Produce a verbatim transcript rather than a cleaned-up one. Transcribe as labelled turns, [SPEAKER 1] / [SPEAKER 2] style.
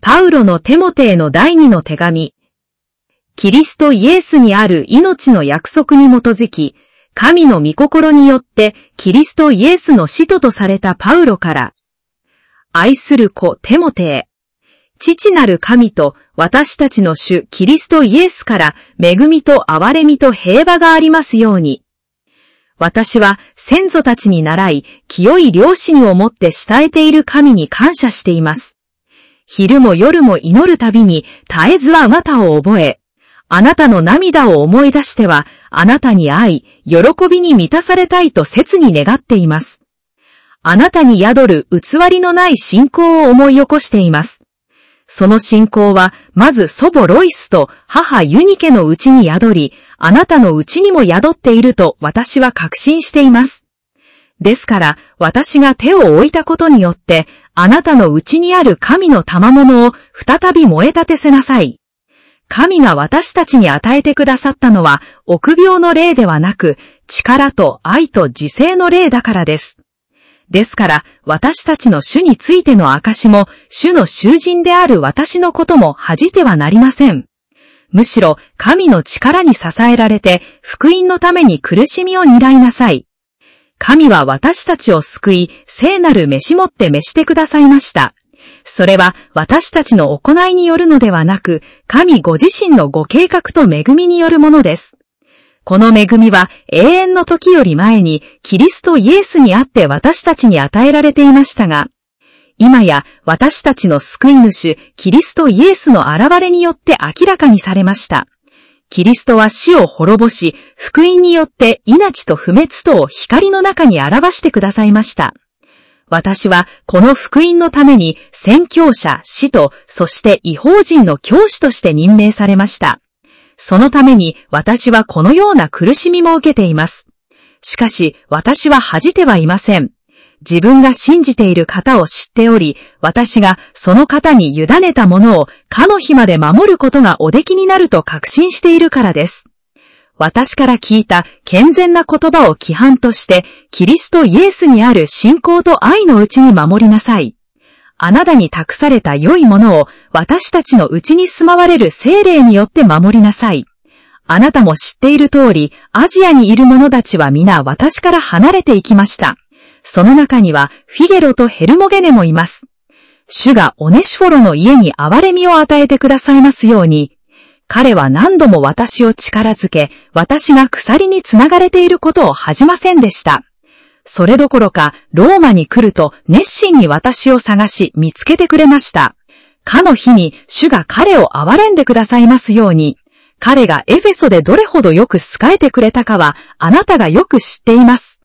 [SPEAKER 1] パウロのテモテへの第二の手紙。キリストイエスにある命の約束に基づき、神の御心によってキリストイエスの使徒とされたパウロから、愛する子テモテへ、父なる神と私たちの主キリストイエスから恵みと憐れみと平和がありますように。私は先祖たちに倣い、清い良心をもって慕えている神に感謝しています。昼も夜も祈るたびに絶えずあなたを覚え、あなたの涙を思い出しては、あなたに会い、喜びに満たされたいと切に願っています。あなたに宿る偽りのない信仰を思い起こしています。その信仰は、まず祖母ロイスと母ユニケのうちに宿り、あなたのうちにも宿っていると私は確信しています。ですから、私が手を置いたことによって、あなたのうちにある神の賜物を再び燃え立てせなさい。神が私たちに与えてくださったのは、臆病の霊ではなく、力と愛と自制の霊だからです。ですから、私たちの主についての証も、主の囚人である私のことも恥じてはなりません。むしろ、神の力に支えられて、福音のために苦しみを担いなさい。神は私たちを救い、聖なる召しもって召してくださいました。それは私たちの行いによるのではなく、神ご自身のご計画と恵みによるものです。この恵みは永遠の時より前にキリストイエスにあって私たちに与えられていましたが、今や私たちの救い主キリストイエスの現れによって明らかにされました。キリストは死を滅ぼし、福音によって命と不滅とを光の中に表してくださいました。私はこの福音のために宣教者、使徒、そして異邦人の教師として任命されました。そのために私はこのような苦しみも受けています。しかし私は恥じてはいません。自分が信じている方を知っており、私がその方に委ねたものをかの日まで守ることがおできになると確信しているからです。私から聞いた健全な言葉を規範として、キリストイエスにある信仰と愛のうちに守りなさい。あなたに託された良いものを私たちのうちに住まわれる聖霊によって守りなさい。あなたも知っている通り、アジアにいる者たちは皆私から離れていきました。その中にはフィゲロとヘルモゲネもいます。主がオネシフォロの家に憐れみを与えてくださいますように。彼は何度も私を力づけ、私が鎖につながれていることを恥じませんでした。それどころか、ローマに来ると熱心に私を探し見つけてくれました。かの日に主が彼を憐れんでくださいますように。彼がエフェソでどれほどよく仕えてくれたかは、あなたがよく知っています。